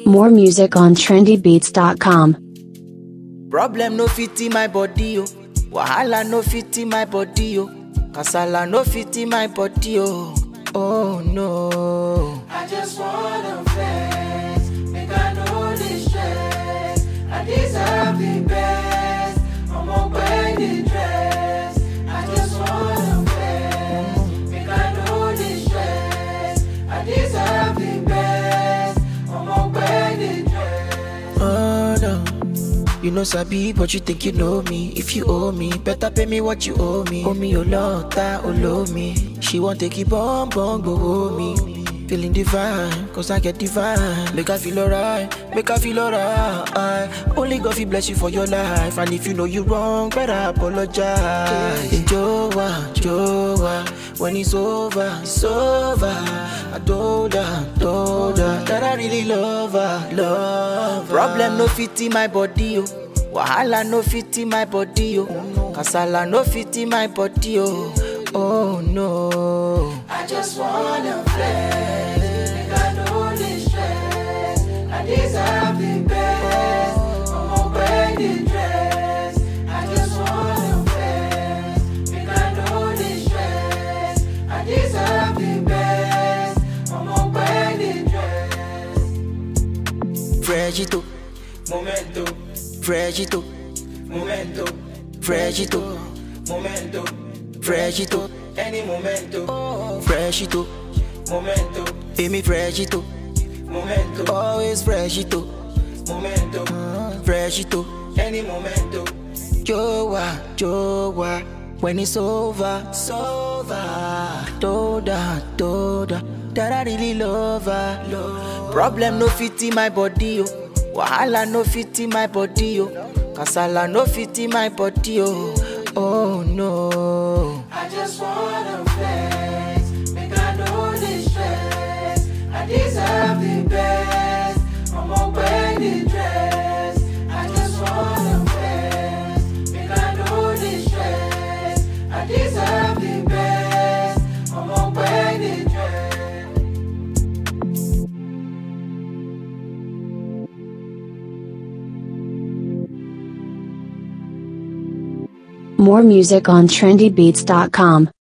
More music on trendybeats.com. Problem no fit in my body, oh. Wahala no fit in my body, oh. Kasala no fit in my body, oh. Oh no. I just wanna flex, make I know this stress. I deserve the best. I'm on wedding dress. I just wanna flex, make I know this stress. I deserve the best. I'm on wedding dress. Oh no. You know sabi, but you think you know me. If you owe me, better pay me what you owe me. Owe me your love, that love me. She won't take it bomb, go me. Feeling divine, cause I get divine. Make I feel alright, make I feel alright. Only God will bless you for your life. And if you know you wrong, better apologize. Joa, when it's over, it's over. I told her that I really love her. Problem no fit in my body, oh. Wahala no fit in my body, oh. Kasala no fit in my body, oh. Oh no. I just wanna flex, make I know this stress. I deserve the best. I'm on wedding dress. I just wanna flex, make I know this stress. I deserve the best. I'm on wedding dress. Fragito, Momento, fragito, momento, fragito, momento, fragito, any momento, fragito. momento, Amy fragito, momento, always fragito, momento, fragito. any momento. Joa, when it's over, it's over. Told her, that I really love her. Problem no fit in my body, oh. Wahala no fit in my body, oh. Kasala no fit in my body, oh. Oh no. I just wanna flex, make I know this stress. I deserve the best. I'm on wedding dress. I just wanna flex, make I know this stress. I deserve the best. I'm on wedding dress. More music on trendybeats.com.